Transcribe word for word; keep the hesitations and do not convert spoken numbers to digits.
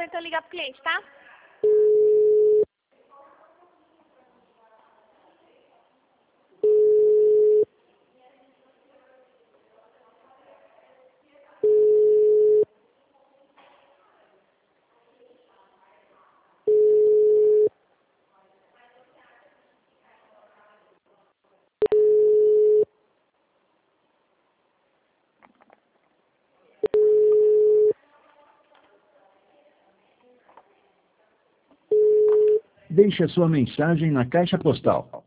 então ligar pro cliente, tá? Deixe a sua mensagem na caixa postal.